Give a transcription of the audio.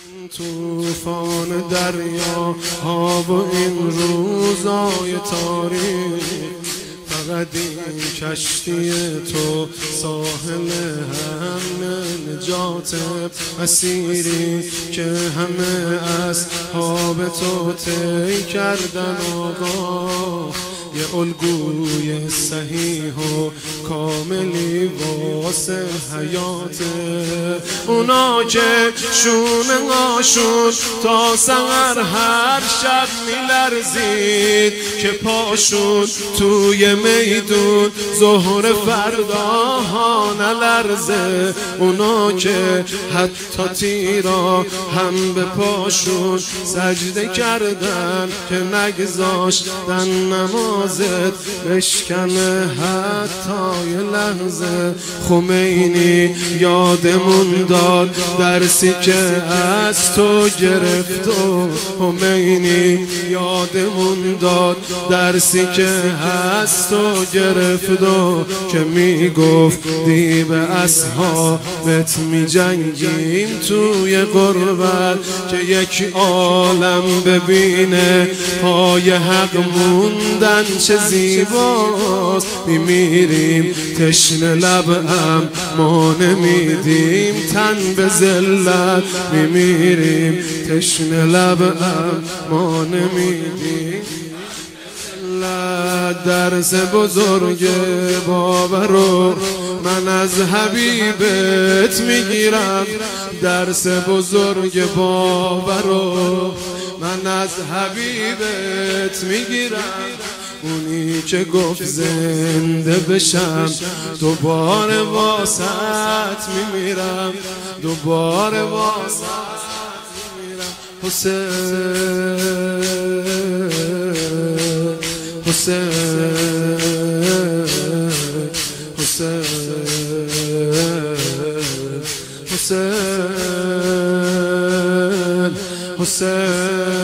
طوفان دریا ها و این روزای تاریک، فقط این کشتی تو ساحل هم نجات مسیری که همه اصحاب تو طی کردن. آقا یه الگوی صحیح و کاملی واسه حیات اونا که شونه هاشون تا سحر هر شب میلرزید، که پاشون توی میدون ظهر فردا ها نلرزه. اونا که حتی تیرا هم به پاشون سجده کردن که نگذاشتن نمازت بشکنه حتی یه لحظه. خمینی یادمون داد درسی که از تو گرفت و خمینی یادمون داد درسی که از تو گرفت و که میگفتی به اصحابت میجنگیم توی غربت، که یک عالم ببینه پای حق موندن چه زیباست. میمیریم تشنه لبم ما نمیدیم تن به ذلت، میمیریم تشنه لبم ما نمیدیم. درس بزرگ باورو من از حبیبت میگیرم، درس بزرگ باورو من از حبیبت میگیرم. اونی که گفت زنده بشم دوباره واسط میمیرم، دوباره واسط میمیرم. حسین حسین حسین حسین حسین